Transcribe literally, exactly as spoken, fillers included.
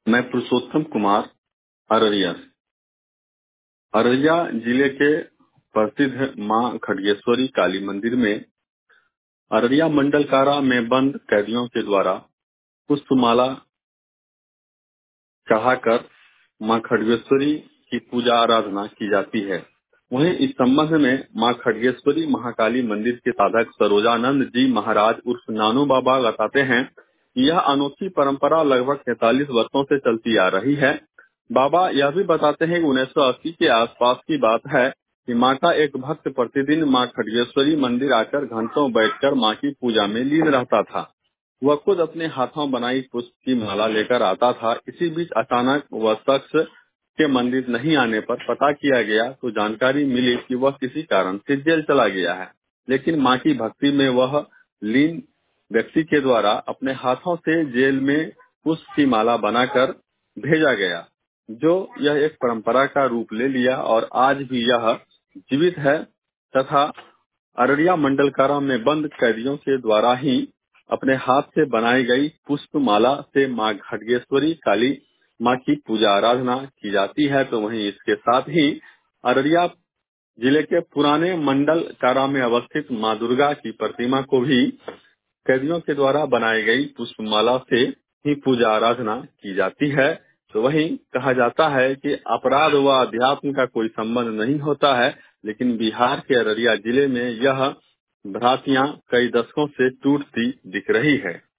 मैं पुरुषोत्तम कुमार अररिया से। अररिया जिले के प्रसिद्ध मां खडगेश्वरी काली मंदिर में अररिया मंडल कारा में बंद कैदियों के द्वारा पुष्पमाला चढ़ाकर मां खडगेश्वरी की पूजा आराधना की जाती है। वहीं इस संबंध में मां खडगेश्वरी महाकाली मंदिर के साधक सरोजानंद जी महाराज उर्फ नानू बाबा बताते हैं कि यह अनोखी परंपरा लगभग तैतालीस वर्षों से चलती आ रही है। बाबा यह भी बताते हैं कि उन्नीस सौ अस्सी के आसपास की बात है कि मां का एक भक्त प्रतिदिन मां खडगेश्वरी मंदिर आकर घंटों बैठकर मां की पूजा में लीन रहता था। वह खुद अपने हाथों बनाई पुष्प की माला लेकर आता था। इसी बीच अचानक वह शख्स के मंदिर नहीं आने पर पता किया गया तो जानकारी मिली कि वह किसी कारण से जेल चला गया है, लेकिन मां की भक्ति में वह लीन व्यक्ति के द्वारा अपने हाथों से जेल में पुष्प की माला बनाकर भेजा गया, जो यह एक परंपरा का रूप ले लिया और आज भी यह जीवित है तथा अररिया मंडल कारा में बंद कैदियों के द्वारा ही अपने हाथ से बनाई गई पुष्प माला से मां खडगेश्वरी काली मां की पूजा आराधना की जाती है। तो वहीं इसके साथ ही अररिया जिले के पुराने मंडल कारा में अवस्थित मां दुर्गा की प्रतिमा को भी कैदियों के द्वारा बनाई गई पुष्प माला से ही पूजा आराधना की जाती है। तो वहीं कहा जाता है कि अपराध व अध्यात्म का कोई संबंध नहीं होता है, लेकिन बिहार के अररिया जिले में यह भ्रांतियां कई दशकों से टूटती दिख रही है।